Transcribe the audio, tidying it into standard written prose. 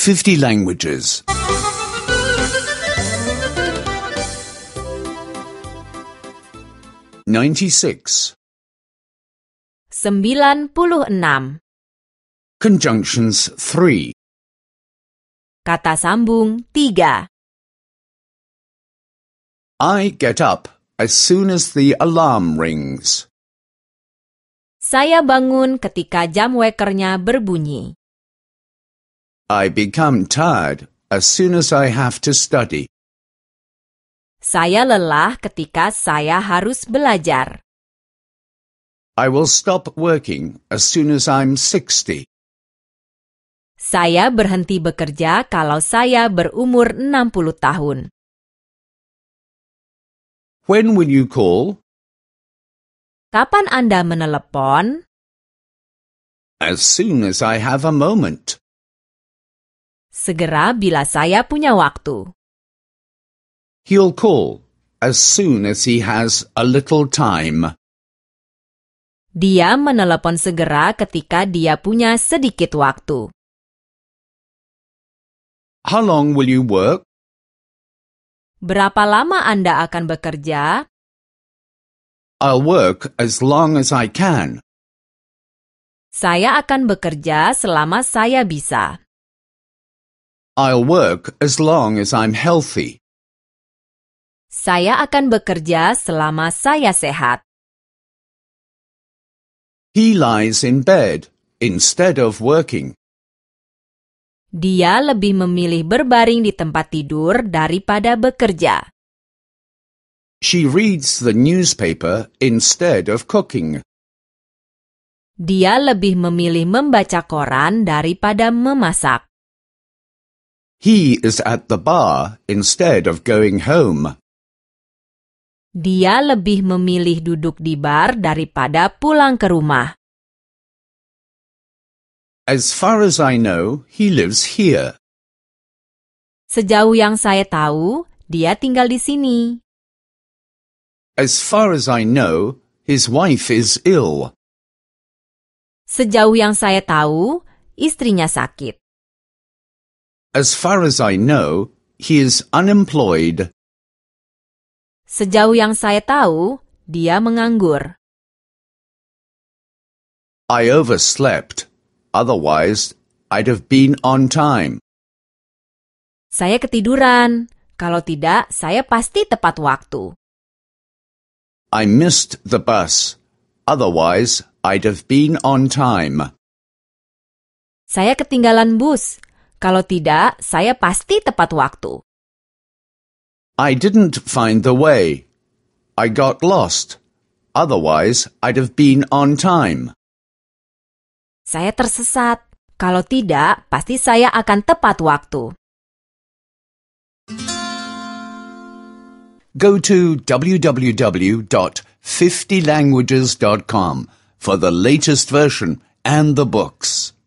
50 languages. 96. 96. Conjunctions 3. Kata sambung 3. I get up as soon as the alarm rings. Saya bangun ketika jam wekernya berbunyi. I become tired as soon as I have to study. Saya lelah ketika saya harus belajar. I will stop working as soon as I'm 60. Saya berhenti bekerja kalau saya berumur 60 tahun. When will you call? Kapan Anda menelepon? As soon as I have a moment. Segera bila saya punya waktu. He'll call as soon as he has a little time. Dia menelepon segera ketika dia punya sedikit waktu. How long will you work? Berapa lama Anda akan bekerja? I'll work as long as I can. Saya akan bekerja selama saya bisa. I'll work as long as I'm healthy. Saya akan bekerja selama saya sehat. He lies in bed instead of working. Dia lebih memilih berbaring di tempat tidur daripada bekerja. She reads the newspaper instead of cooking. Dia lebih memilih membaca koran daripada memasak. He is at the bar instead of going home. Dia lebih memilih duduk di bar daripada pulang ke rumah. As far as I know, he lives here. Sejauh yang saya tahu, dia tinggal di sini. As far as I know, his wife is ill. Sejauh yang saya tahu, istrinya sakit. As far as I know, he is unemployed. Sejauh yang saya tahu, dia menganggur. I overslept. Otherwise, I'd have been on time. Saya ketiduran. Kalau tidak, saya pasti tepat waktu. I missed the bus. Otherwise, I'd have been on time. Saya ketinggalan bus. Kalau tidak, saya pasti tepat waktu. I didn't find the way. I got lost. Otherwise, I'd have been on time. Saya tersesat. Kalau tidak, pasti saya akan tepat waktu. Go to www.50languages.com for the latest version and the books.